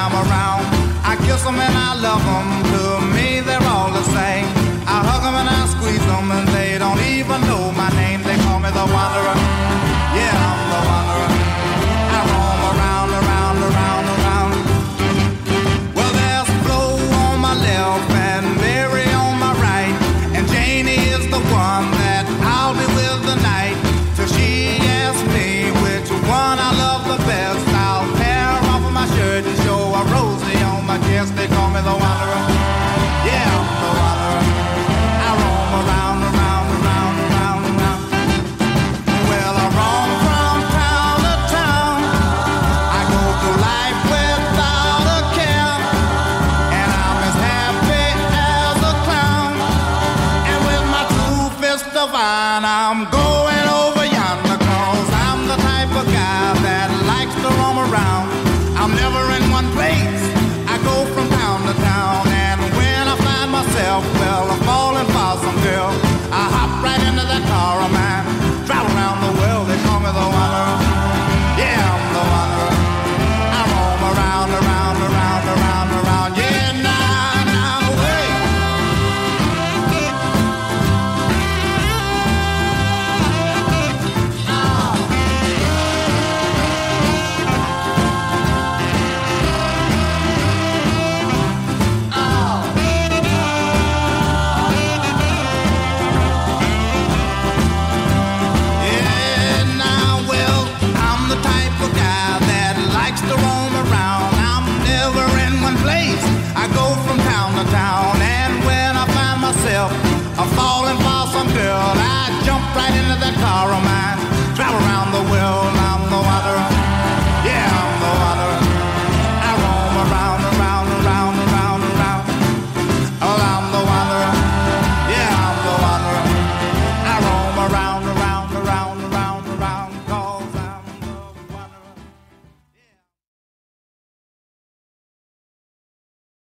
I'm around. I kiss them and I love them, to me they're all the same. I hug them and I squeeze them and they don't even know my name. They call me the wanderer, yeah, I'm the wanderer. I roam around, around, around, around. Well, there's Flo on my left and Mary on my right, and Janie is the one that I'll be with tonight. Till she asks me which one I love the best, I'll tear off of my shirt and show a rosy on my chest. They call me the wanderer, yeah, I'm the wanderer. I roam around, around, around, around, around. Well, I roam from town to town. I go through life without a care, and I'm as happy as a clown. And with my two fists of iron, I'm going over yonder, 'cause I'm the type of guy that likes to roam around. I'm never in one place, I go from town to town. And when I find myself, well, I'm falling for some girl, I hop right into that car of mine, drive around the world. They call me the wanderer, yeah, I'm the wanderer. I roam around, around, around, around, around, yeah, now, now, wait. Yeah, now, well, I'm the type of guy that likes to roam around. I'm never in one place, I go from town to town. And when I find myself falling for some girl, I jump right into that car of